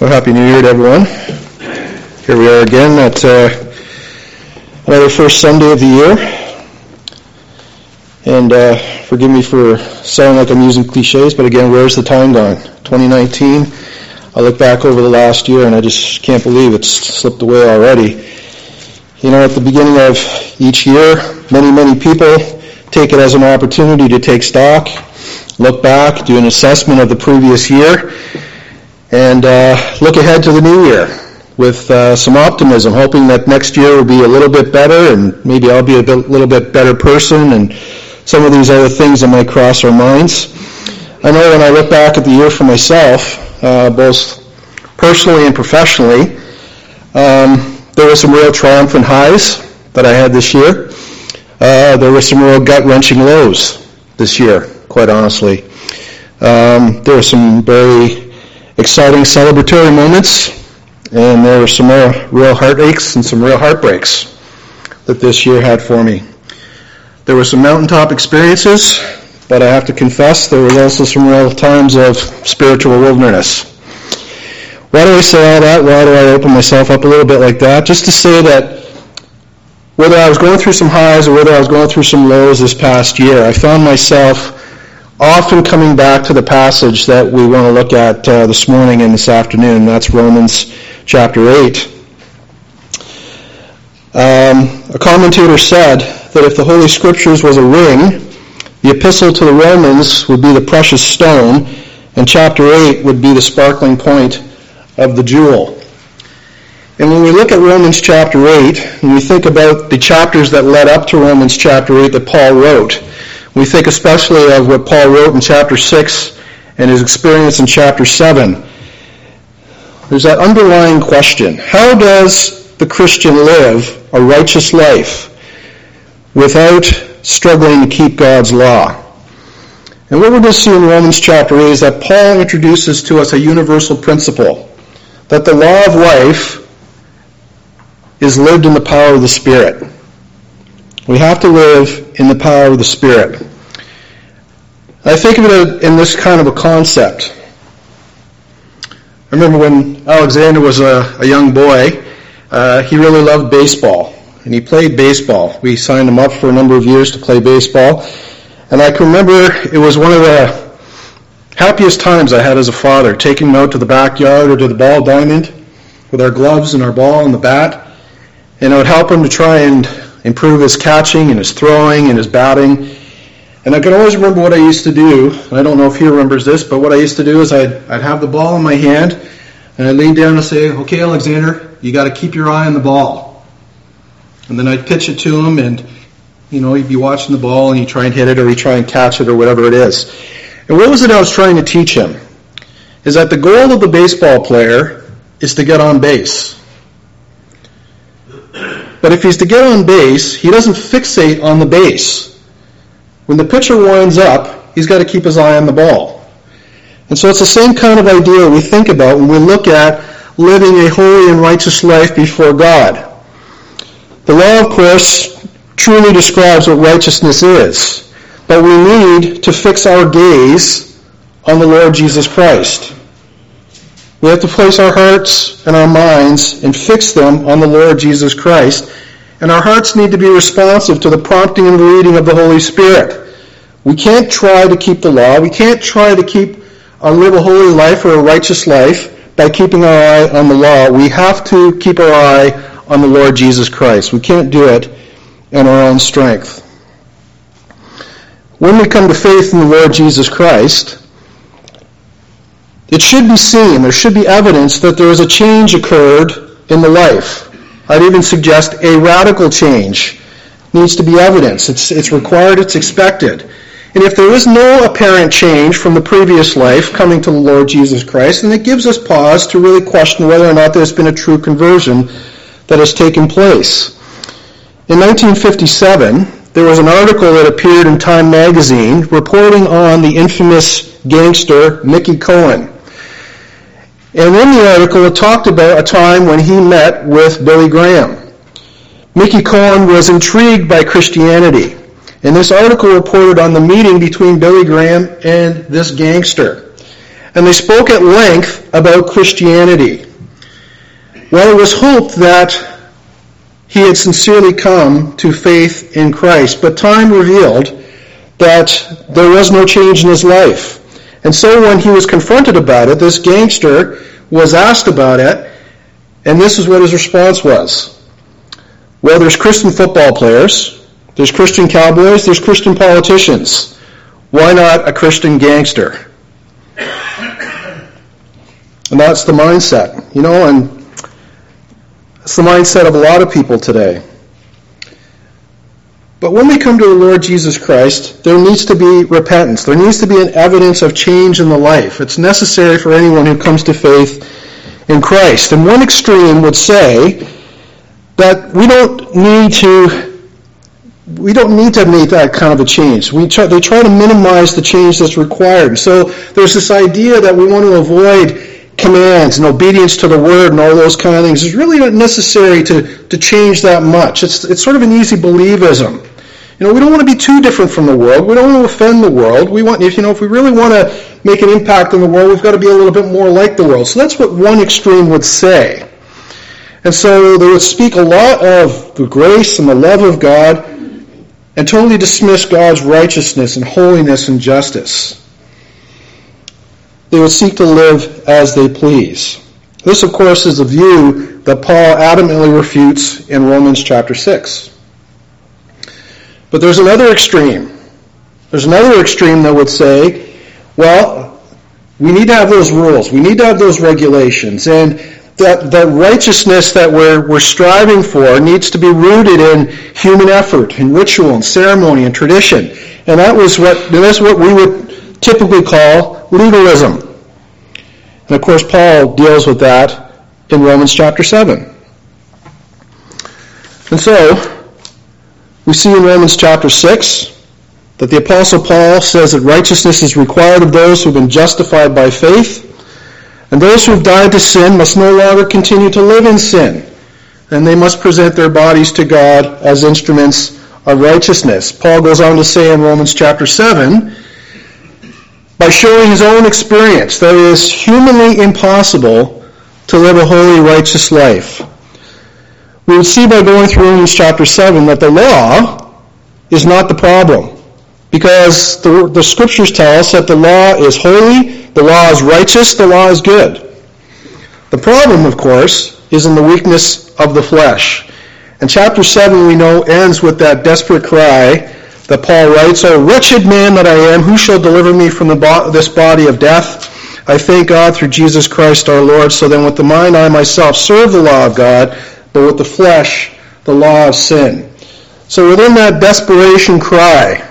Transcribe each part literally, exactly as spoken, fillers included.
Well, Happy New Year to everyone. Here we are again at uh, another first Sunday of the year. And uh, forgive me for sounding like I'm using cliches, but again, where's the time gone? twenty nineteen, I look back over the last year and I just can't believe it's slipped away already. You know, at the beginning of each year, many, many people take it as an opportunity to take stock, look back, do an assessment of the previous year, and uh, look ahead to the new year with uh, some optimism, hoping that next year will be a little bit better and maybe I'll be a bit, little bit better person and some of these other things that might cross our minds. I know when I look back at the year for myself, uh, both personally and professionally, um, there were some real triumphant highs that I had this year. Uh, there were some real gut-wrenching lows this year, quite honestly. Um, there were some very exciting celebratory moments, and there were some more real heartaches and some real heartbreaks that this year had for me. There were some mountaintop experiences, but I have to confess there was also some real times of spiritual wilderness. Why do I say all that? Why do I open myself up a little bit like that? Just to say that whether I was going through some highs or whether I was going through some lows this past year, I found myself often coming back to the passage that we want to look at uh, this morning and this afternoon. That's Romans chapter eight. Um, a commentator said that if the Holy Scriptures was a ring, the epistle to the Romans would be the precious stone, and chapter eight would be the sparkling point of the jewel. And when we look at Romans chapter eight, and we think about the chapters that led up to Romans chapter eight that Paul wrote, we think especially of what Paul wrote in chapter six and his experience in chapter seven. There's that underlying question: how does the Christian live a righteous life without struggling to keep God's law? And what we're going to see in Romans chapter eight is that Paul introduces to us a universal principle, that the law of life is lived in the power of the Spirit. We have to live in the power of the Spirit. I think of it in this kind of a concept. I remember when Alexander was a, a young boy, uh, he really loved baseball, and he played baseball. We signed him up for a number of years to play baseball, and I can remember it was one of the happiest times I had as a father, taking him out to the backyard or to the ball diamond with our gloves and our ball and the bat, and I would help him to try and improve his catching and his throwing and his batting. And I can always remember what I used to do, and I don't know if he remembers this, but what I used to do is I'd, I'd have the ball in my hand, and I'd lean down and say, "Okay, Alexander, you got to keep your eye on the ball." And then I'd pitch it to him, and you know, he'd be watching the ball, and he'd try and hit it, or he'd try and catch it, or whatever it is. And what was it I was trying to teach him? Is that the goal of the baseball player is to get on base. But if he's to get on base, he doesn't fixate on the base. When the pitcher winds up, he's got to keep his eye on the ball. And so it's the same kind of idea we think about when we look at living a holy and righteous life before God. The law, of course, truly describes what righteousness is, but we need to fix our gaze on the Lord Jesus Christ. We have to place our hearts and our minds and fix them on the Lord Jesus Christ. And our hearts need to be responsive to the prompting and the leading of the Holy Spirit. We can't try to keep the law. We can't try to keep or live a holy life or a righteous life by keeping our eye on the law. We have to keep our eye on the Lord Jesus Christ. We can't do it in our own strength. When we come to faith in the Lord Jesus Christ, it should be seen, there should be evidence that there is a change occurred in the life. I'd even suggest a radical change needs to be evidence. It's, it's required, it's expected. And if there is no apparent change from the previous life coming to the Lord Jesus Christ, then it gives us pause to really question whether or not there's been a true conversion that has taken place. In nineteen fifty-seven, there was an article that appeared in Time magazine reporting on the infamous gangster Mickey Cohen. And in the article, it talked about a time when he met with Billy Graham. Mickey Cohen was intrigued by Christianity, and this article reported on the meeting between Billy Graham and this gangster. and they spoke at length about Christianity. Well, it was hoped that he had sincerely come to faith in Christ, but time revealed that there was no change in his life. And so when he was confronted about it, this gangster was asked about it, and this is what his response was. Well, there's Christian football players, there's Christian cowboys, there's Christian politicians. Why not a Christian gangster? And that's the mindset, you know, and it's the mindset of a lot of people today. But when we come to the Lord Jesus Christ, there needs to be repentance. There needs to be an evidence of change in the life. It's necessary for anyone who comes to faith in Christ. And one extreme would say that we don't need to we don't need to make that kind of a change. We try, they try to minimize the change that's required. So there's this idea that we want to avoid commands and obedience to the word and all those kind of things. It's really not necessary to, to change that much. It's it's sort of an easy believism. You know, we don't want to be too different from the world. We don't want to offend the world. We want, if you know, if we really want to make an impact on the world, we've got to be a little bit more like the world. So that's what one extreme would say. And so they would speak a lot of the grace and the love of God and totally dismiss God's righteousness and holiness and justice. They would seek to live as they please. This, of course, is a view that Paul adamantly refutes in Romans chapter six. But there's another extreme. There's another extreme that would say, well, we need to have those rules. We need to have those regulations. And that, that righteousness that we're, we're striving for needs to be rooted in human effort, in ritual and ceremony and tradition. And that was what, that's what we would typically call legalism. And of course, Paul deals with that in Romans chapter seven. And so, we see in Romans chapter six that the Apostle Paul says that righteousness is required of those who have been justified by faith, and those who have died to sin must no longer continue to live in sin, and they must present their bodies to God as instruments of righteousness. Paul goes on to say in Romans chapter seven, by showing his own experience that it is humanly impossible to live a holy, righteous life. We would see by going through Romans chapter seven that the law is not the problem. Because the, the scriptures tell us that the law is holy, the law is righteous, the law is good. The problem, of course, is in the weakness of the flesh. And chapter seven, we know, ends with that desperate cry that Paul writes, O wretched man that I am, who shall deliver me from the bo- this body of death? I thank God through Jesus Christ our Lord. So then with the mind I myself serve the law of God, but with the flesh, the law of sin. So within that desperation cry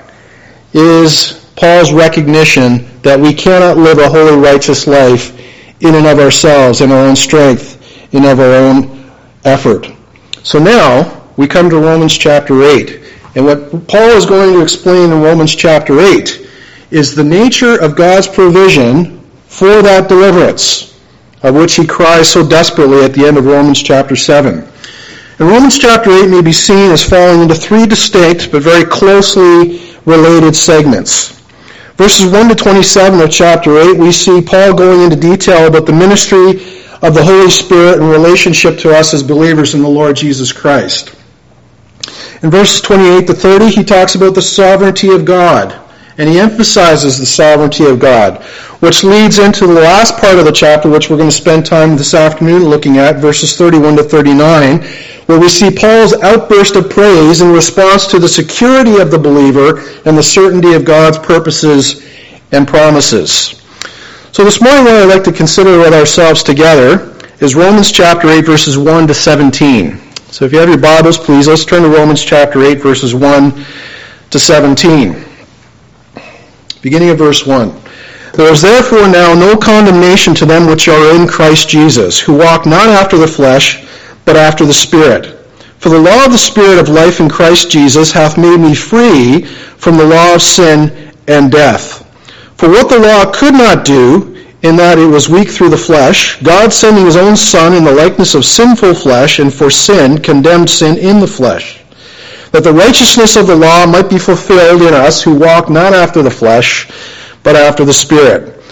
is Paul's recognition that we cannot live a holy, righteous life in and of ourselves, in our own strength, in of our own effort. So now we come to Romans chapter eight. And what Paul is going to explain in Romans chapter eight is the nature of God's provision for that deliverance, of which he cries so desperately at the end of Romans chapter seven. And Romans chapter eight may be seen as falling into three distinct but very closely related segments. Verses one to twenty-seven of chapter eight, we see Paul going into detail about the ministry of the Holy Spirit in relationship to us as believers in the Lord Jesus Christ. In verses twenty-eight to thirty, he talks about the sovereignty of God, and he emphasizes the sovereignty of God, which leads into the last part of the chapter, which we're going to spend time this afternoon looking at, verses thirty-one to thirty-nine, where we see Paul's outburst of praise in response to the security of the believer and the certainty of God's purposes and promises. So this morning what I'd like to consider with ourselves together is Romans chapter eight, verses one to seventeen. So if you have your Bibles, please, let's turn to Romans chapter eight, verses one to seventeen. Beginning of verse one. There is therefore now no condemnation to them which are in Christ Jesus, who walk not after the flesh, but after the Spirit. For the law of the Spirit of life in Christ Jesus hath made me free from the law of sin and death. For what the law could not do, in that it was weak through the flesh, God sending his own Son in the likeness of sinful flesh, and for sin condemned sin in the flesh, that the righteousness of the law might be fulfilled in us who walk not after the flesh, but after the Spirit.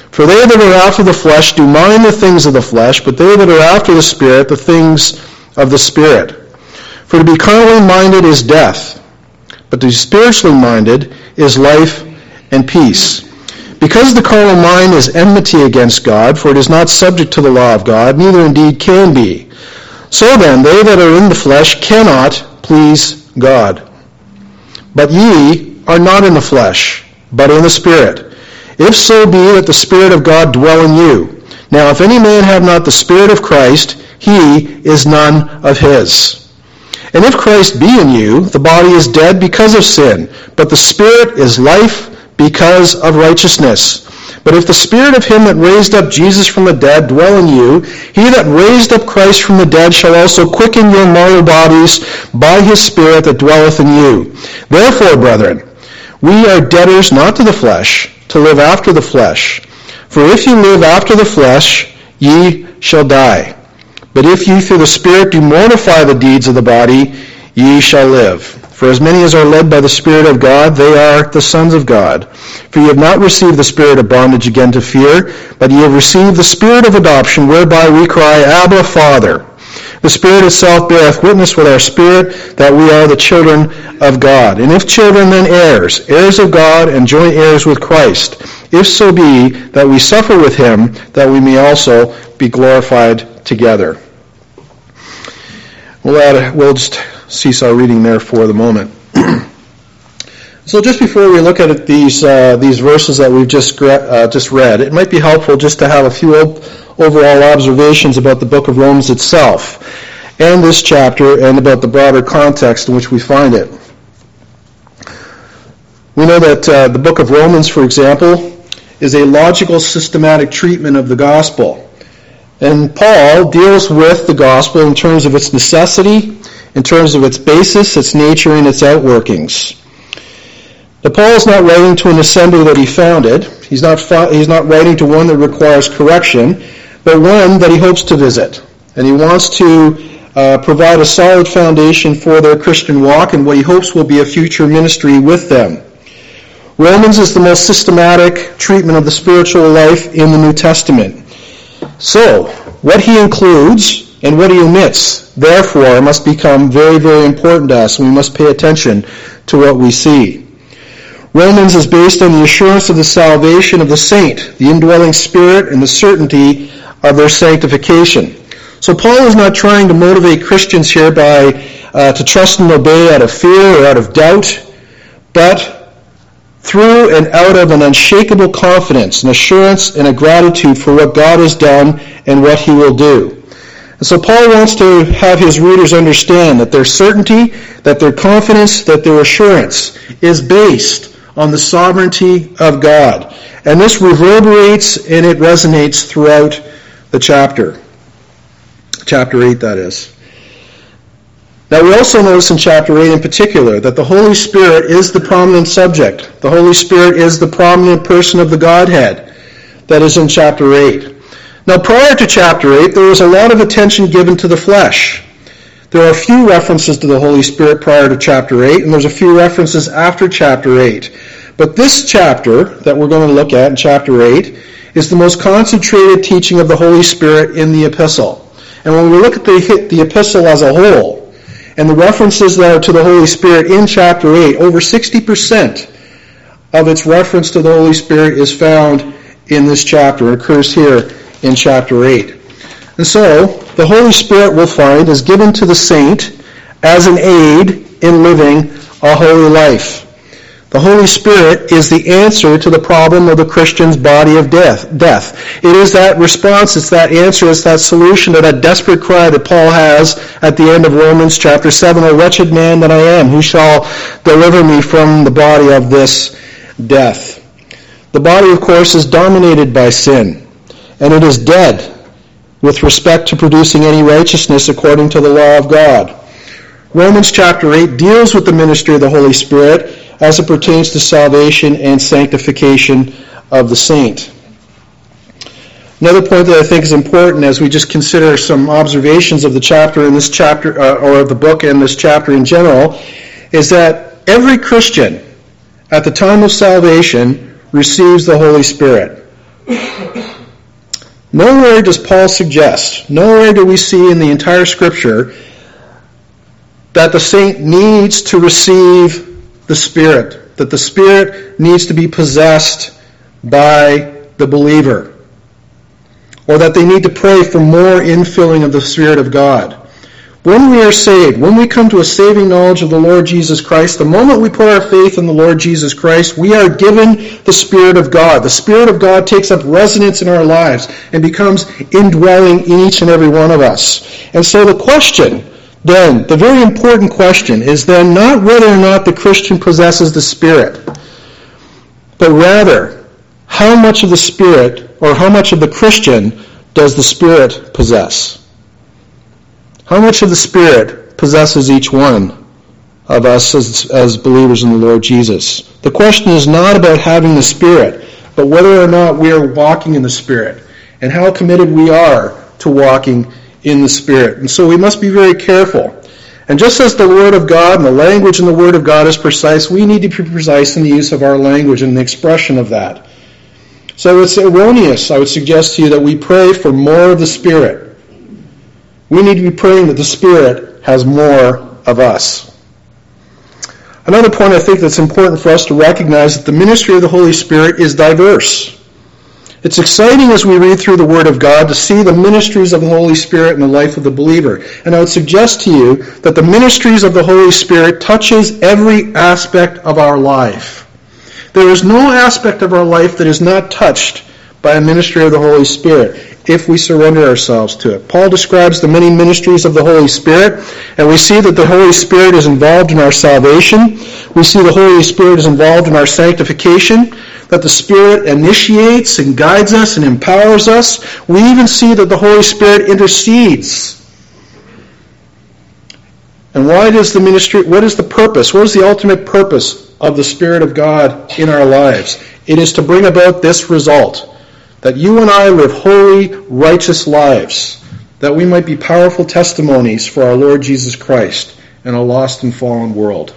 For they that are after the flesh do mind the things of the flesh, but they that are after the Spirit, the things of the Spirit. For to be carnally minded is death, but to be spiritually minded is life and peace. Because the carnal mind is enmity against God, for it is not subject to the law of God, neither indeed can be. So then, they that are in the flesh cannot please God. But ye are not in the flesh, but in the Spirit, if so be that the Spirit of God dwell in you. Now if any man have not the Spirit of Christ, he is none of his. And if Christ be in you, the body is dead because of sin, but the Spirit is life because of righteousness. But if the Spirit of him that raised up Jesus from the dead dwell in you, he that raised up Christ from the dead shall also quicken your mortal bodies by his Spirit that dwelleth in you. Therefore, brethren, we are debtors not to the flesh, to live after the flesh. For if ye live after the flesh, ye shall die. But if ye through the Spirit do mortify the deeds of the body, ye shall live. For as many as are led by the Spirit of God, they are the sons of God. For ye have not received the spirit of bondage again to fear, but ye have received the Spirit of adoption, whereby we cry, Abba, Father. The Spirit itself beareth witness with our spirit that we are the children of God. And if children, then heirs, heirs of God, and joint heirs with Christ, if so be that we suffer with him, that we may also be glorified together. We'll, add, we'll just cease our reading there for the moment. So just before we look at these uh, these verses that we've just uh, just read, it might be helpful just to have a few overall observations about the book of Romans itself and this chapter and about the broader context in which we find it. We know that uh, the book of Romans, for example, is a logical, systematic treatment of the gospel. And Paul deals with the gospel in terms of its necessity, in terms of its basis, its nature, and its outworkings. Now, Paul is not writing to an assembly that he founded. He's not, he's not writing to one that requires correction, but one that he hopes to visit. And he wants to uh, provide a solid foundation for their Christian walk and what he hopes will be a future ministry with them. Romans is the most systematic treatment of the spiritual life in the New Testament. So, what he includes and what he omits, therefore, must become very, very important to us, and we must pay attention to what we see. Romans is based on the assurance of the salvation of the saint, the indwelling Spirit, and the certainty of their sanctification. So Paul is not trying to motivate Christians here by uh, to trust and obey out of fear or out of doubt, but through and out of an unshakable confidence, an assurance, and a gratitude for what God has done and what he will do. And so Paul wants to have his readers understand that their certainty, that their confidence, that their assurance is based on the sovereignty of God. And this reverberates and it resonates throughout the chapter. Chapter eight, that is. Now we also notice in chapter eight in particular that the Holy Spirit is the prominent subject. The Holy Spirit is the prominent person of the Godhead. That is in chapter eight. Now prior to chapter eight, there was a lot of attention given to the flesh. There are a few references to the Holy Spirit prior to chapter eight, and there's a few references after chapter eight. But this chapter that we're going to look at in chapter eight is the most concentrated teaching of the Holy Spirit in the epistle. And when we look at the, the epistle as a whole, and the references that are to the Holy Spirit in chapter eight, over sixty percent of its reference to the Holy Spirit is found in this chapter. It occurs here in chapter eight. And so, the Holy Spirit, we'll find, is given to the saint as an aid in living a holy life. The Holy Spirit is the answer to the problem of the Christian's body of death. Death. It is that response, it's that answer, it's that solution to that desperate cry that Paul has at the end of Romans chapter seven, O wretched man that I am, who shall deliver me from the body of this death? The body, of course, is dominated by sin, and it is dead with respect to producing any righteousness according to the law of God. Romans chapter eight deals with the ministry of the Holy Spirit as it pertains to salvation and sanctification of the saint. Another point that I think is important as we just consider some observations of the chapter in this chapter, uh, or of the book and this chapter in general, is that every Christian at the time of salvation receives the Holy Spirit. Nowhere does Paul suggest, nowhere do we see in the entire Scripture that the saint needs to receive the Spirit, that the Spirit needs to be possessed by the believer, or that they need to pray for more infilling of the Spirit of God. When we are saved, when we come to a saving knowledge of the Lord Jesus Christ, the moment we put our faith in the Lord Jesus Christ, we are given the Spirit of God. The Spirit of God takes up residence in our lives and becomes indwelling in each and every one of us. And so the question, then, the very important question is then not whether or not the Christian possesses the Spirit, but rather, how much of the Spirit, or how much of the Christian, does the Spirit possess? How much of the Spirit possesses each one of us as, as believers in the Lord Jesus? The question is not about having the Spirit, but whether or not we are walking in the Spirit, and how committed we are to walking in the Spirit. And so we must be very careful. And just as the Word of God and the language in the Word of God is precise, we need to be precise in the use of our language and the expression of that. So it's erroneous, I would suggest to you, that we pray for more of the Spirit. We need to be praying that the Spirit has more of us. Another point I think that's important for us to recognize is that the ministry of the Holy Spirit is diverse. It's exciting as we read through the Word of God to see the ministries of the Holy Spirit in the life of the believer. And I would suggest to you that the ministries of the Holy Spirit touches every aspect of our life. There is no aspect of our life that is not touched by a ministry of the Holy Spirit if we surrender ourselves to it. Paul describes the many ministries of the Holy Spirit, and we see that the Holy Spirit is involved in our salvation. We see the Holy Spirit is involved in our sanctification, that the Spirit initiates and guides us and empowers us. We even see that the Holy Spirit intercedes. And why does the ministry, what is the purpose? What is the ultimate purpose of the Spirit of God in our lives? It is to bring about this result, that you and I live holy, righteous lives, that we might be powerful testimonies for our Lord Jesus Christ in a lost and fallen world.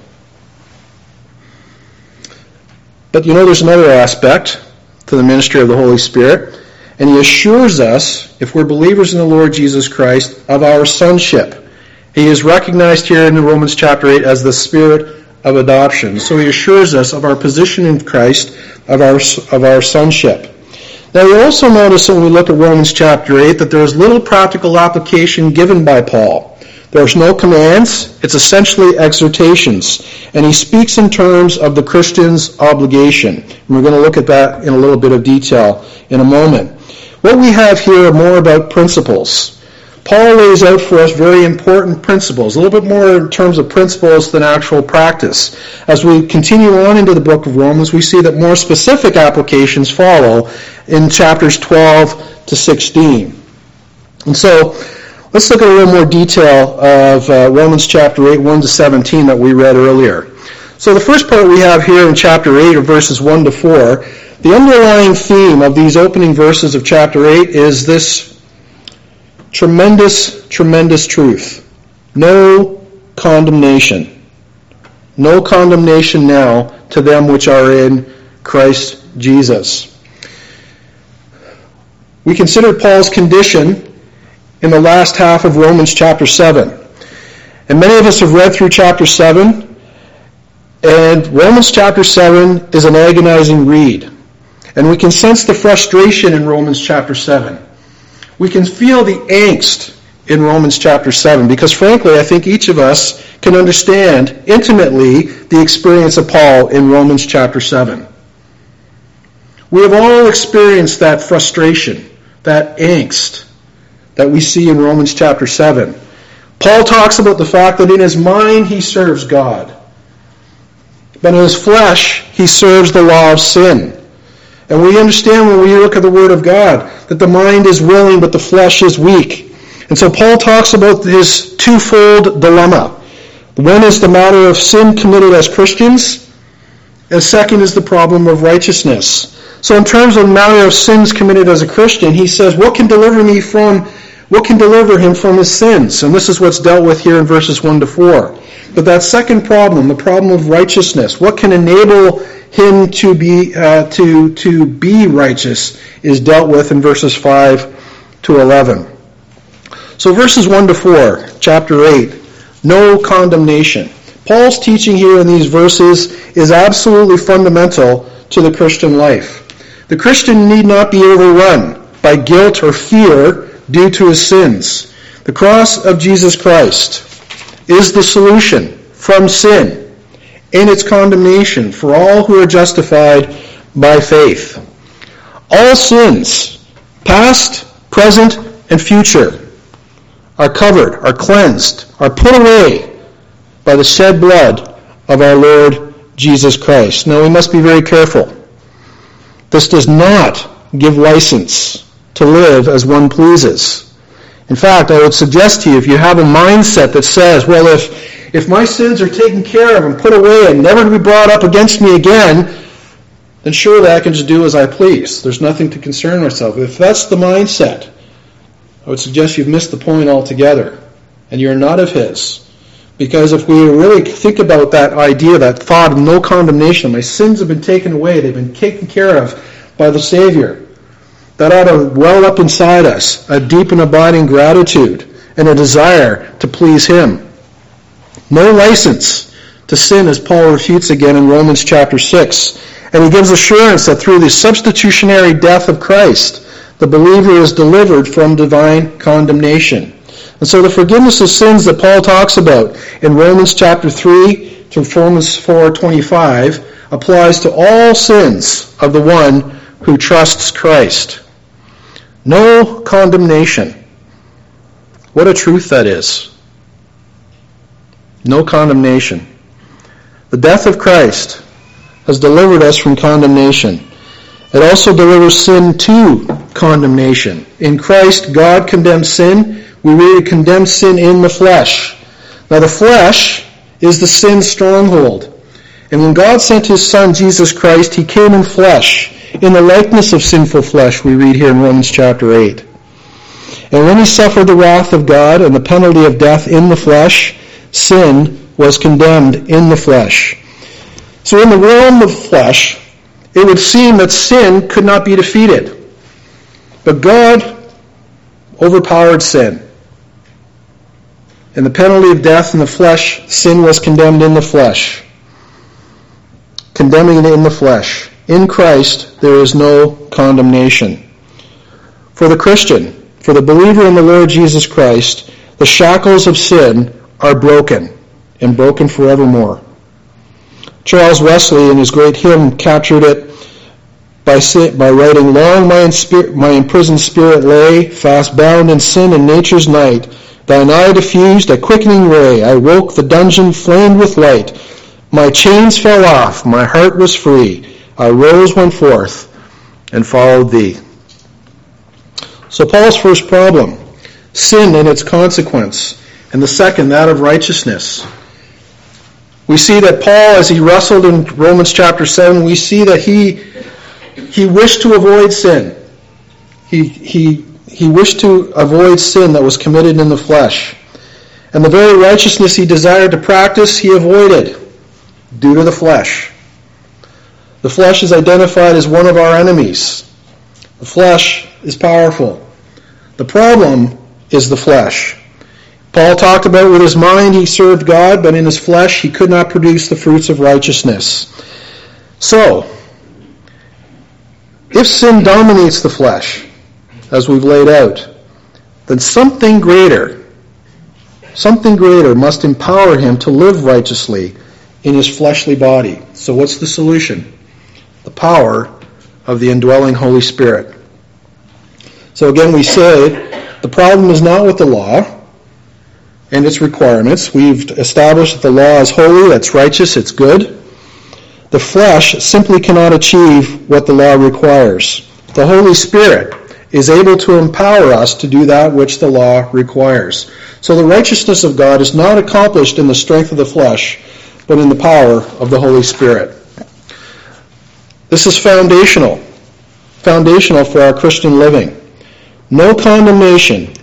But you know, there's another aspect to the ministry of the Holy Spirit, and He assures us, if we're believers in the Lord Jesus Christ, of our sonship. He is recognized here in Romans chapter eight as the Spirit of adoption. So He assures us of our position in Christ, of our, of our sonship. Now you also notice when we look at Romans chapter eight that there is little practical application given by Paul. There's no commands. It's essentially exhortations. And he speaks in terms of the Christian's obligation. And we're going to look at that in a little bit of detail in a moment. What we have here are more about principles. Paul lays out for us very important principles, a little bit more in terms of principles than actual practice. As we continue on into the book of Romans, we see that more specific applications follow in chapters twelve to sixteen. And so, let's look at a little more detail of uh, Romans chapter eight, one to seventeen that we read earlier. So the first part we have here in chapter eight, or verses one to four, the underlying theme of these opening verses of chapter eight is this tremendous, tremendous truth. No condemnation. No condemnation now to them which are in Christ Jesus. We considered Paul's condition in the last half of Romans chapter seven. And many of us have read through chapter seven, and Romans chapter seven is an agonizing read. And we can sense the frustration in Romans chapter seven. We can feel the angst in Romans chapter seven, because frankly, I think each of us can understand intimately the experience of Paul in Romans chapter seven. We have all experienced that frustration, that angst that we see in Romans chapter seven. Paul talks about the fact that in his mind he serves God, but in his flesh he serves the law of sin. And we understand when we look at the Word of God that the mind is willing but the flesh is weak. And so Paul talks about his twofold dilemma. One is the matter of sin committed as Christians, and second is the problem of righteousness. So in terms of the matter of sins committed as a Christian, he says, what can deliver me from What can deliver him from his sins? And this is what's dealt with here in verses one to four. But that second problem, the problem of righteousness, what can enable him to be uh, to to be righteous, is dealt with in verses five to eleven. So verses one to four, chapter eight, no condemnation. Paul's teaching here in these verses is absolutely fundamental to the Christian life. The Christian need not be overrun by guilt or fear due to his sins. The cross of Jesus Christ is the solution from sin and its condemnation for all who are justified by faith. All sins, past, present, and future, are covered, are cleansed, are put away by the shed blood of our Lord Jesus Christ. Now we must be very careful. This does not give license to live as one pleases. In fact, I would suggest to you, if you have a mindset that says, well, if, if my sins are taken care of and put away and never to be brought up against me again, then surely I can just do as I please. There's nothing to concern myself. If that's the mindset, I would suggest you've missed the point altogether, and you're not of his. Because if we really think about that idea, that thought of no condemnation, my sins have been taken away, they've been taken care of by the Savior, that ought to well up inside us a deep and abiding gratitude and a desire to please him. No license to sin, as Paul refutes again in Romans chapter six. And he gives assurance that through the substitutionary death of Christ, the believer is delivered from divine condemnation. And so the forgiveness of sins that Paul talks about in Romans chapter three to Romans four twenty-five applies to all sins of the one who trusts Christ. No condemnation. What a truth that is. No condemnation. The death of Christ has delivered us from condemnation. It also delivers sin to condemnation. In Christ, God condemns sin. We read, condemned sin in the flesh. Now the flesh is the sin stronghold. And when God sent his Son, Jesus Christ, he came in flesh, in the likeness of sinful flesh, we read here in Romans chapter eight. And when he suffered the wrath of God and the penalty of death in the flesh, sin was condemned in the flesh. So in the realm of flesh, it would seem that sin could not be defeated. But God overpowered sin. And the penalty of death in the flesh, sin was condemned in the flesh. Condemning it in the flesh. In Christ, there is no condemnation. For the Christian, for the believer in the Lord Jesus Christ, the shackles of sin are broken, and broken forevermore. Charles Wesley, in his great hymn, captured it by, by writing, "Long my, inspir- my imprisoned spirit lay, fast bound in sin and nature's night. Thine eye diffused a quickening ray. I woke, the dungeon flamed with light. My chains fell off, my heart was free. I rose, went forth, and followed thee." So Paul's first problem, sin and its consequence, and the second, that of righteousness. We see that Paul, as he wrestled in Romans chapter seven, we see that he he wished to avoid sin. He he he wished to avoid sin that was committed in the flesh. And the very righteousness he desired to practice, he avoided due to the flesh. The flesh is identified as one of our enemies. The flesh is powerful. The problem is the flesh. Paul talked about with his mind he served God, but in his flesh he could not produce the fruits of righteousness. So, if sin dominates the flesh, as we've laid out, then something greater, something greater must empower him to live righteously in his fleshly body. So what's the solution? The power of the indwelling Holy Spirit. So again, we say the problem is not with the law and its requirements. We've established that the law is holy, that's righteous, it's good. The flesh simply cannot achieve what the law requires. The Holy Spirit is able to empower us to do that which the law requires. So the righteousness of God is not accomplished in the strength of the flesh, but in the power of the Holy Spirit. This is foundational, foundational for our Christian living. No condemnation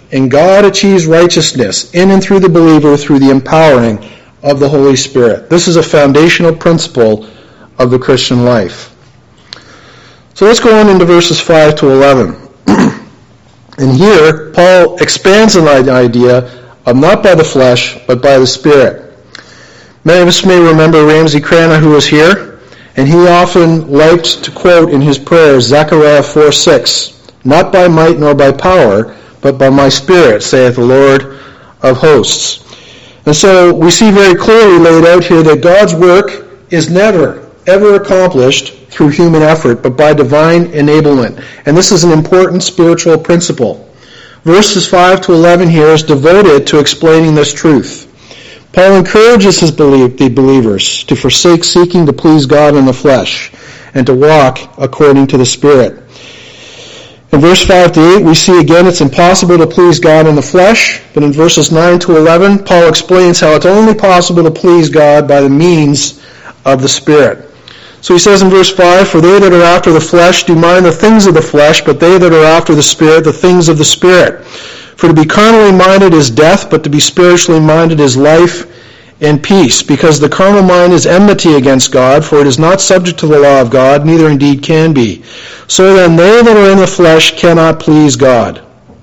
and God achieves righteousness in and through the believer through the empowering of the Holy Spirit. This is a foundational principle of the Christian life. So let's go on into verses five to eleven. And here, Paul expands on the idea of not by the flesh, but by the Spirit. Many of us may remember Ramsey Crana, who was here, and he often liked to quote in his prayers Zechariah four six, "Not by might nor by power, but by my Spirit, saith the Lord of hosts." And so we see very clearly laid out here that God's work is never, ever accomplished through human effort, but by divine enablement. And this is an important spiritual principle. Verses five to eleven here is devoted to explaining this truth. Paul encourages his belie- the believers to forsake seeking to please God in the flesh and to walk according to the Spirit. In verse five to eight, we see again it's impossible to please God in the flesh, but in verses nine to eleven, Paul explains how it's only possible to please God by the means of the Spirit. So he says in verse five, "For they that are after the flesh do mind the things of the flesh, but they that are after the Spirit, the things of the Spirit. For to be carnally minded is death, but to be spiritually minded is life and peace. Because the carnal mind is enmity against God, for it is not subject to the law of God, neither indeed can be. So then they that are in the flesh cannot please God."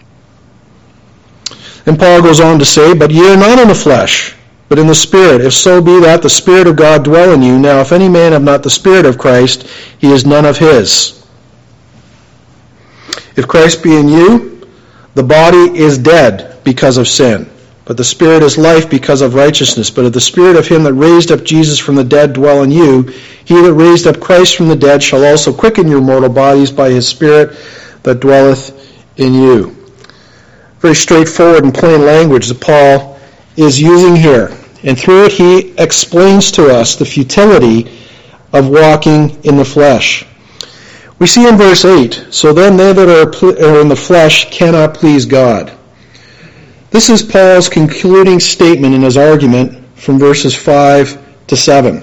And Paul goes on to say, "But ye are not in the flesh, but in the Spirit, if so be that the Spirit of God dwell in you. Now if any man have not the Spirit of Christ, he is none of his. If Christ be in you, the body is dead because of sin, but the Spirit is life because of righteousness. But if the Spirit of him that raised up Jesus from the dead dwell in you, he that raised up Christ from the dead shall also quicken your mortal bodies by his Spirit that dwelleth in you." Very straightforward and plain language that Paul is using here. And through it he explains to us the futility of walking in the flesh. We see in verse eight, "So then they that are in the flesh cannot please God." This is Paul's concluding statement in his argument from verses five to seven.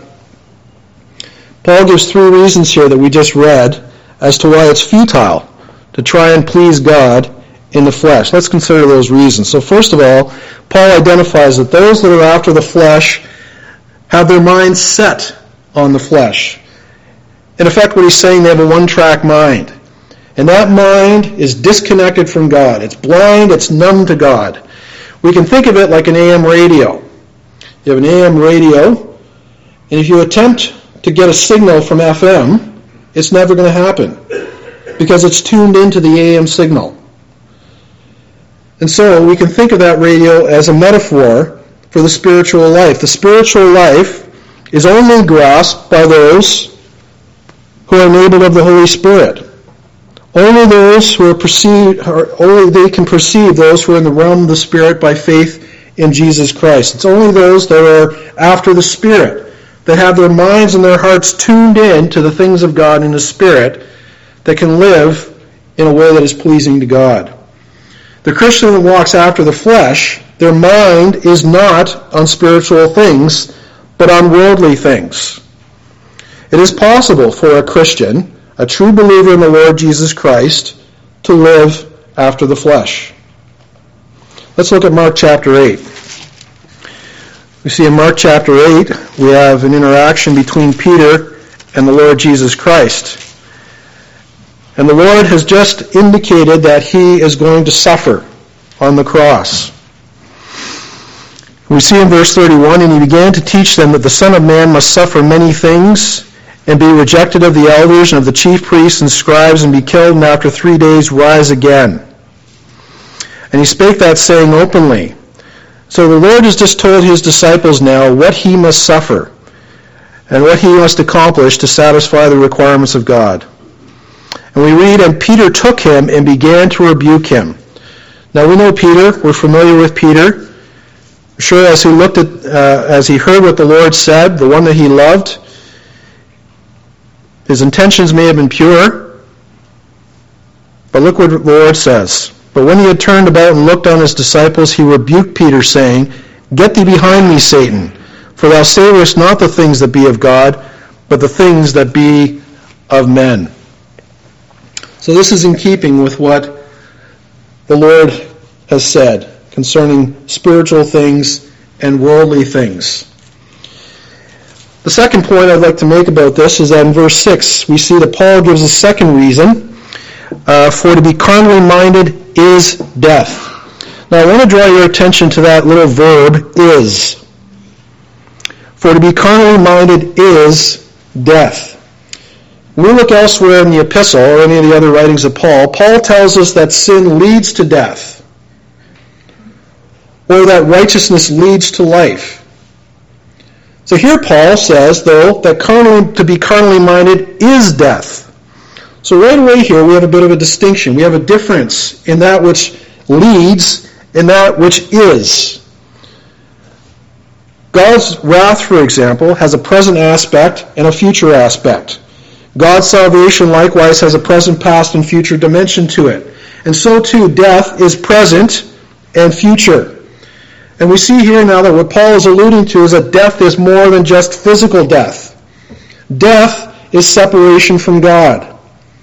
Paul gives three reasons here that we just read as to why it's futile to try and please God in the flesh. Let's consider those reasons. So first of all, Paul identifies that those that are after the flesh have their minds set on the flesh. In effect, what he's saying, they have a one-track mind. And that mind is disconnected from God. It's blind, it's numb to God. We can think of it like an A M radio. You have an A M radio, and if you attempt to get a signal from F M, it's never going to happen because it's tuned into the A M signal. And so we can think of that radio as a metaphor for the spiritual life. The spiritual life is only grasped by those who are enabled of the Holy Spirit. Only those who are perceived, or only they can perceive those who are in the realm of the Spirit by faith in Jesus Christ. It's only those that are after the Spirit, that have their minds and their hearts tuned in to the things of God in the Spirit, that can live in a way that is pleasing to God. The Christian that walks after the flesh, their mind is not on spiritual things, but on worldly things. It is possible for a Christian, a true believer in the Lord Jesus Christ, to live after the flesh. Let's look at Mark chapter eight. We see in Mark chapter eight, we have an interaction between Peter and the Lord Jesus Christ. And the Lord has just indicated that he is going to suffer on the cross. We see in verse thirty-one, "And he began to teach them that the Son of Man must suffer many things, and be rejected of the elders and of the chief priests and scribes, and be killed, and after three days rise again. And he spake that saying openly." So the Lord has just told his disciples now what he must suffer and what he must accomplish to satisfy the requirements of God. And we read, "And Peter took him and began to rebuke him." Now we know Peter. We're familiar with Peter. Sure, as he looked at, uh, as he heard what the Lord said, the one that he loved, his intentions may have been pure, but look what the Lord says. "But when he had turned about and looked on his disciples, he rebuked Peter, saying, Get thee behind me, Satan, for thou savourest not the things that be of God, but the things that be of men." So this is in keeping with what the Lord has said concerning spiritual things and worldly things. The second point I'd like to make about this is that in verse six, we see that Paul gives a second reason uh, for to be carnally minded is death. Now I want to draw your attention to that little verb, is. For to be carnally minded is death. When we look elsewhere in the epistle or any of the other writings of Paul, Paul tells us that sin leads to death, or that righteousness leads to life. So here Paul says, though, that carnally, to be carnally minded is death. So right away here we have a bit of a distinction. We have a difference in that which leads and that which is. God's wrath, for example, has a present aspect and a future aspect. God's salvation likewise has a present, past, and future dimension to it. And so too, death is present and future. And we see here now that what Paul is alluding to is that death is more than just physical death. Death is separation from God.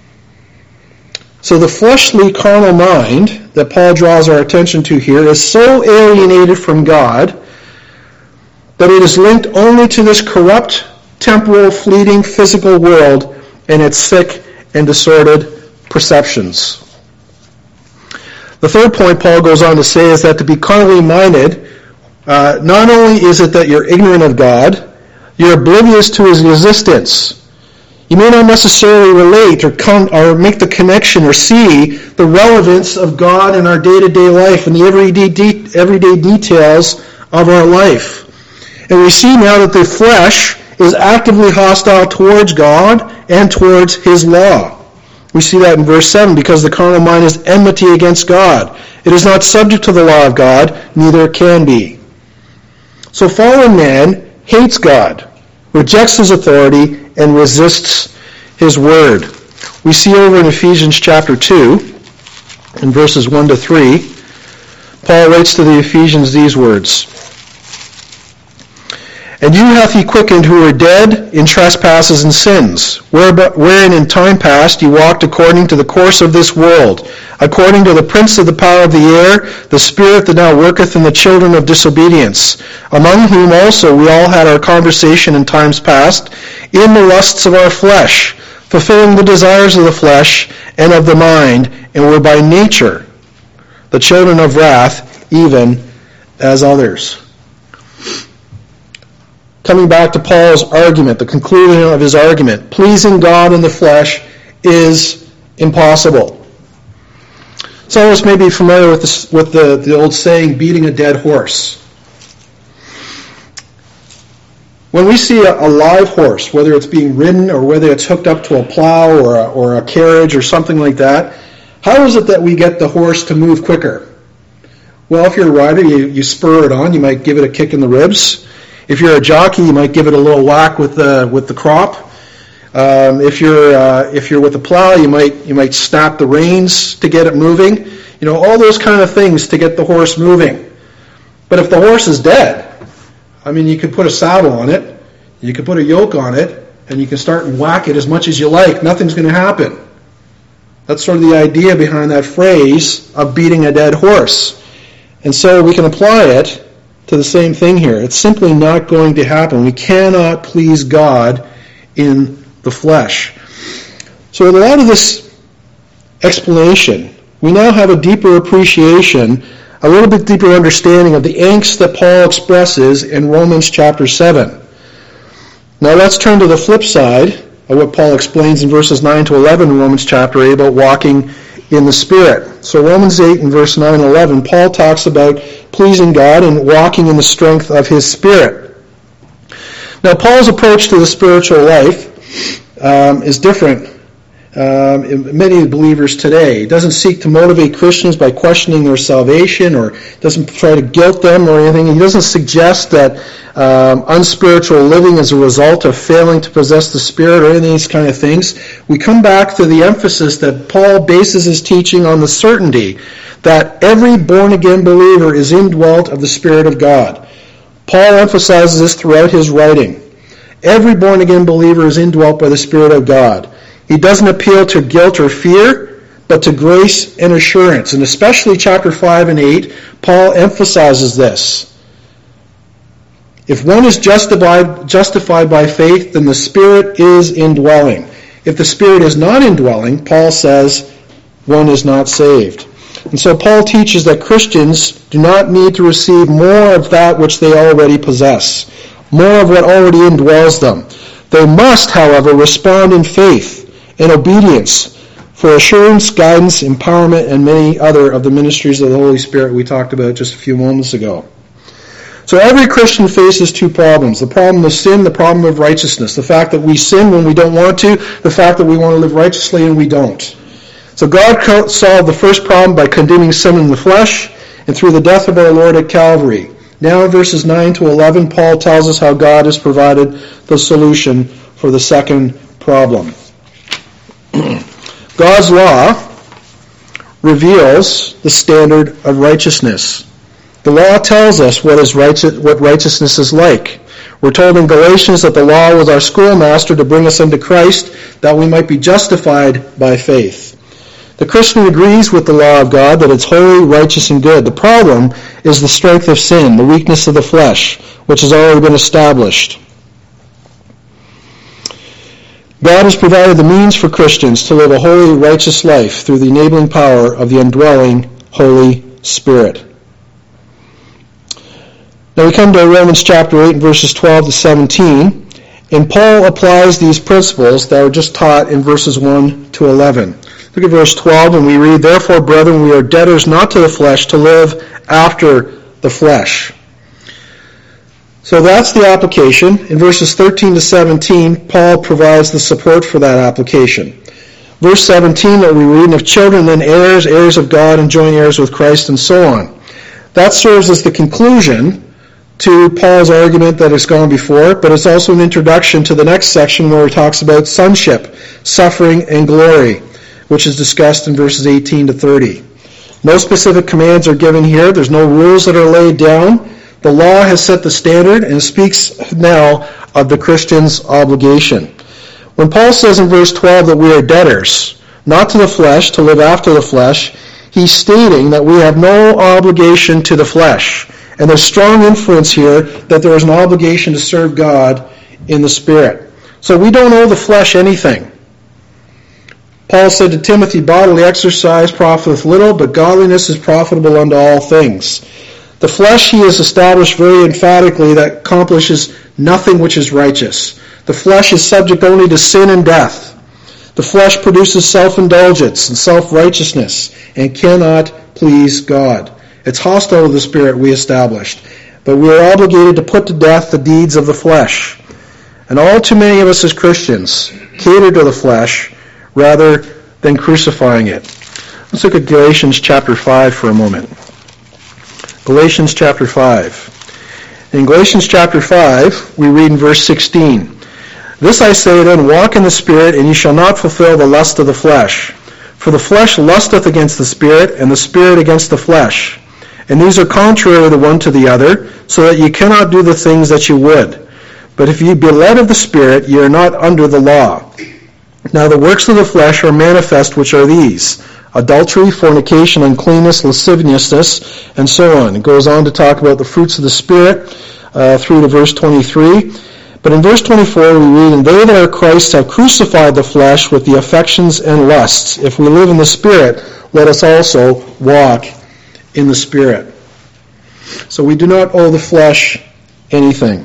So the fleshly carnal mind that Paul draws our attention to here is so alienated from God that it is linked only to this corrupt, temporal, fleeting, physical world and its sick and disordered perceptions. The third point Paul goes on to say is that to be carnally minded, uh, not only is it that you're ignorant of God, you're oblivious to his existence. You may not necessarily relate or, con- or make the connection or see the relevance of God in our day-to-day life and the everyday, de- everyday details of our life. And we see now that the flesh is actively hostile towards God and towards his law. We see that in verse seven, because the carnal mind is enmity against God. It is not subject to the law of God, neither can be. So fallen man hates God, rejects his authority, and resists his word. We see over in Ephesians chapter two, in verses one to three, Paul writes to the Ephesians these words. And you hath he quickened who were dead in trespasses and sins, wherein in time past ye walked according to the course of this world, according to the prince of the power of the air, the spirit that now worketh in the children of disobedience, among whom also we all had our conversation in times past, in the lusts of our flesh, fulfilling the desires of the flesh and of the mind, and were by nature the children of wrath, even as others. Coming back to Paul's argument, the conclusion of his argument, pleasing God in the flesh is impossible. Some of us may be familiar with, this, with the, the old saying, beating a dead horse. When we see a, a live horse, whether it's being ridden or whether it's hooked up to a plow or a, or a carriage or something like that, how is it that we get the horse to move quicker? Well, if you're a rider, you, you spur it on, you might give it a kick in the ribs. If you're a jockey, you might give it a little whack with the with the crop. Um, if you're uh, if you're with a plow, you might you might snap the reins to get it moving. You know, all those kind of things to get the horse moving. But if the horse is dead, I mean, you could put a saddle on it, you could put a yoke on it, and you can start and whack it as much as you like. Nothing's going to happen. That's sort of the idea behind that phrase of beating a dead horse. And so we can apply it to the same thing here. It's simply not going to happen. We cannot please God in the flesh. So in light of this explanation, we now have a deeper appreciation, a little bit deeper understanding of the angst that Paul expresses in Romans chapter seven. Now let's turn to the flip side of what Paul explains in verses nine to eleven in Romans chapter eight about walking in the Spirit. So Romans eight and verse nine and eleven, Paul talks about pleasing God and walking in the strength of his Spirit. Now Paul's approach to the spiritual life um, is different um, in many believers today. He doesn't seek to motivate Christians by questioning their salvation, or doesn't try to guilt them or anything. He doesn't suggest that um, unspiritual living is a result of failing to possess the Spirit or any of these kind of things. We come back to the emphasis that Paul bases his teaching on the certainty that every born-again believer is indwelt of the Spirit of God. Paul emphasizes this throughout his writing. Every born-again believer is indwelt by the Spirit of God. He doesn't appeal to guilt or fear, but to grace and assurance. And especially chapter five and eight, Paul emphasizes this. If one is justified, justified by faith, then the Spirit is indwelling. If the Spirit is not indwelling, Paul says, one is not saved. And so Paul teaches that Christians do not need to receive more of that which they already possess, more of what already indwells them. They must, however, respond in faith and obedience for assurance, guidance, empowerment, and many other of the ministries of the Holy Spirit we talked about just a few moments ago. So every Christian faces two problems. The problem of sin, the problem of righteousness. The fact that we sin when we don't want to, the fact that we want to live righteously and we don't. So God solved the first problem by condemning sin in the flesh and through the death of our Lord at Calvary. Now in verses nine to eleven, Paul tells us how God has provided the solution for the second problem. God's law reveals the standard of righteousness. The law tells us what is righteous, what righteousness is like. We're told in Galatians that the law was our schoolmaster to bring us unto Christ, that we might be justified by faith. The Christian agrees with the law of God that it's holy, righteous, and good. The problem is the strength of sin, the weakness of the flesh, which has already been established. God has provided the means for Christians to live a holy, righteous life through the enabling power of the indwelling Holy Spirit. Now we come to Romans chapter eight, verses twelve to seventeen, and Paul applies these principles that were just taught in verses one to eleven. Look at verse twelve, and we read, "Therefore, brethren, we are debtors not to the flesh, to live after the flesh." So that's the application. In verses thirteen to seventeen, Paul provides the support for that application. Verse seventeen that we read, "Of children then heirs, heirs of God, and joint heirs with Christ," and so on. That serves as the conclusion to Paul's argument that has gone before, but it's also an introduction to the next section where he talks about sonship, suffering, and glory, which is discussed in verses eighteen to thirty. No specific commands are given here. There's no rules that are laid down. The law has set the standard and speaks now of the Christian's obligation. When Paul says in verse twelve that we are debtors, not to the flesh, to live after the flesh, he's stating that we have no obligation to the flesh. And there's strong inference here that there is an obligation to serve God in the Spirit. So we don't owe the flesh anything. Paul said to Timothy, "Bodily exercise profiteth little, but godliness is profitable unto all things." The flesh, he has established very emphatically, that accomplishes nothing which is righteous. The flesh is subject only to sin and death. The flesh produces self-indulgence and self-righteousness and cannot please God. It's hostile to the Spirit, we established. But we are obligated to put to death the deeds of the flesh. And all too many of us as Christians cater to the flesh rather than crucifying it. Let's look at Galatians chapter five for a moment. Galatians chapter five. In Galatians chapter five, we read in verse sixteen, "This I say then, walk in the Spirit, and ye shall not fulfill the lust of the flesh. For the flesh lusteth against the Spirit, and the Spirit against the flesh. And these are contrary the one to the other, so that ye cannot do the things that ye would. But if ye be led of the Spirit, ye are not under the law. Now the works of the flesh are manifest, which are these: adultery, fornication, uncleanness, lasciviousness," and so on. It goes on to talk about the fruits of the Spirit uh, through to verse twenty-three. But in verse twenty-four we read, "And they that are Christ have crucified the flesh with the affections and lusts. If we live in the Spirit, let us also walk in the Spirit." So we do not owe the flesh anything.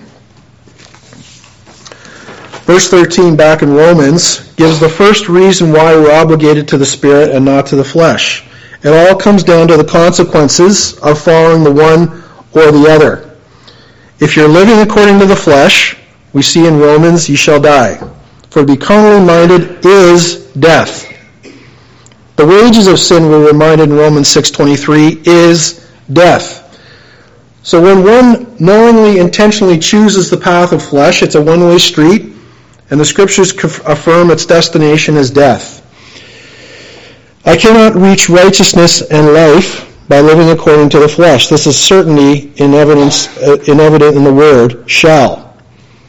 Verse thirteen back in Romans gives the first reason why we're obligated to the Spirit and not to the flesh. It all comes down to the consequences of following the one or the other. If you're living according to the flesh, we see in Romans, "ye shall die. For to be carnally minded is death." The wages of sin, we're reminded in Romans six twenty-three, is death. So when one knowingly, intentionally chooses the path of flesh, it's a one-way street, and the Scriptures affirm its destination is death. I cannot reach righteousness and life by living according to the flesh. This is certainly in evidence, uh, in evident in the word, shall.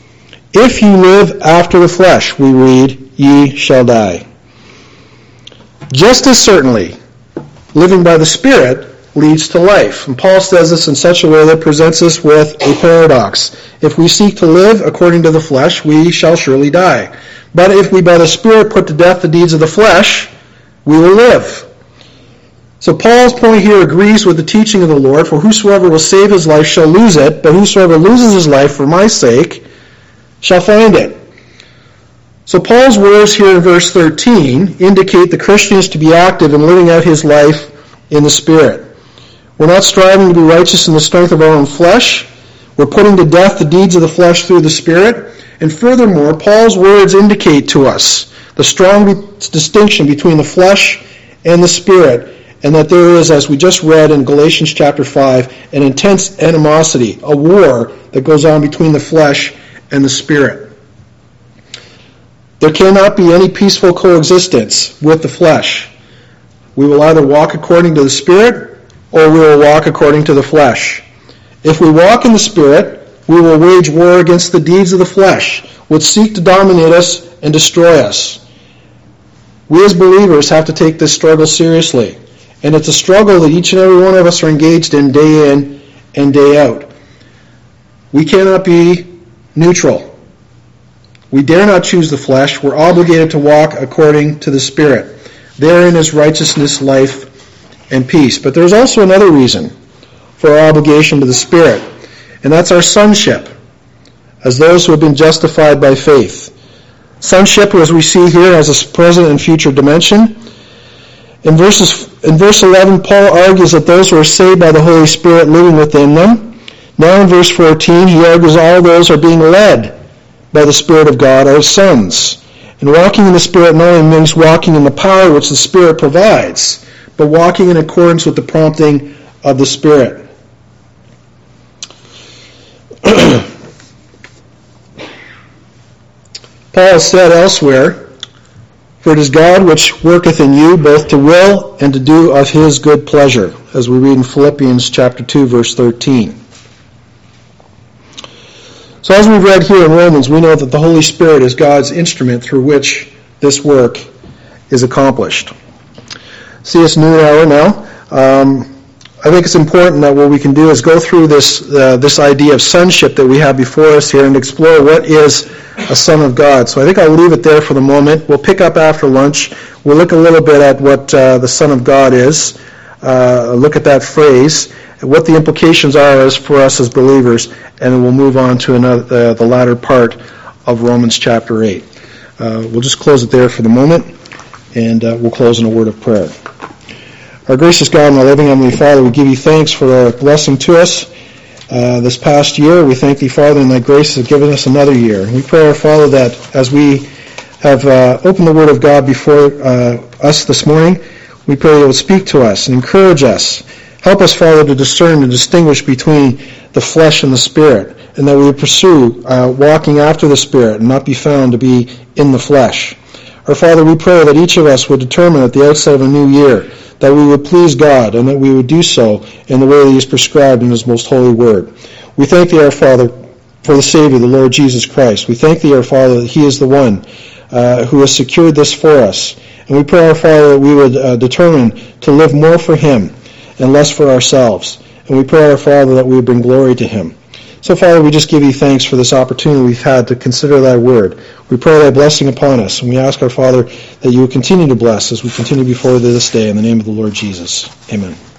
If you live after the flesh, we read, ye shall die. Just as certainly, living by the Spirit leads to life. And Paul says this in such a way that presents us with a paradox. If we seek to live according to the flesh, we shall surely die. But if we by the Spirit put to death the deeds of the flesh, we will live. So Paul's point here agrees with the teaching of the Lord, for whosoever will save his life shall lose it, but whosoever loses his life for my sake shall find it. So Paul's words here in verse thirteen indicate the Christian is to be active in living out his life in the Spirit. We're not striving to be righteous in the strength of our own flesh. We're putting to death the deeds of the flesh through the Spirit. And furthermore, Paul's words indicate to us the strong distinction between the flesh and the Spirit, and that there is, as we just read in Galatians chapter five, an intense animosity, a war that goes on between the flesh and the Spirit. There cannot be any peaceful coexistence with the flesh. We will either walk according to the Spirit, or we will walk according to the flesh. If we walk in the Spirit, we will wage war against the deeds of the flesh, which seek to dominate us and destroy us. We as believers have to take this struggle seriously. And it's a struggle that each and every one of us are engaged in day in and day out. We cannot be neutral. We dare not choose the flesh. We're obligated to walk according to the Spirit. Therein is righteousness, life, and peace. But there's also another reason for our obligation to the Spirit, and that's our sonship, as those who have been justified by faith. Sonship, as we see here, has a present and future dimension. In, verses, in verse eleven, Paul argues that those who are saved by the Holy Spirit living within them. Now in verse fourteen, he argues all those are being led by the Spirit of God are sons. And walking in the Spirit not only means walking in the power which the Spirit provides, but walking in accordance with the prompting of the Spirit. Paul said elsewhere, "For it is God which worketh in you both to will and to do of his good pleasure," as we read in Philippians chapter two, verse thirteen. So as we've read here in Romans, we know that the Holy Spirit is God's instrument through which this work is accomplished. See, it's noon hour now. Um, I think it's important that what we can do is go through this uh, this idea of sonship that we have before us here and explore what is a son of God. So I think I'll leave it there for the moment. We'll pick up after lunch. We'll look a little bit at what uh, the Son of God is, uh, look at that phrase, and what the implications are as for us as believers, and then we'll move on to another, uh, the latter part of Romans chapter eight. Uh, we'll just close it there for the moment, and uh, we'll close in a word of prayer. Our gracious God and our living Heavenly Father, we give you thanks for our blessing to us uh, this past year. We thank thee, Father, and thy grace has given us another year. We pray, our Father, that as we have uh, opened the Word of God before uh, us this morning, we pray that it would speak to us and encourage us. Help us, Father, to discern and distinguish between the flesh and the Spirit, and that we would pursue uh, walking after the Spirit and not be found to be in the flesh. Our Father, we pray that each of us would determine at the outset of a new year that we would please God and that we would do so in the way that he has prescribed in his most holy word. We thank thee, our Father, for the Savior, the Lord Jesus Christ. We thank thee, our Father, that he is the one uh, who has secured this for us. And we pray, our Father, that we would uh, determine to live more for him and less for ourselves. And we pray, our Father, that we would bring glory to him. So, Father, we just give you thanks for this opportunity we've had to consider thy word. We pray thy blessing upon us, and we ask, our Father, that you would continue to bless as we continue before thee this day. In the name of the Lord Jesus. Amen.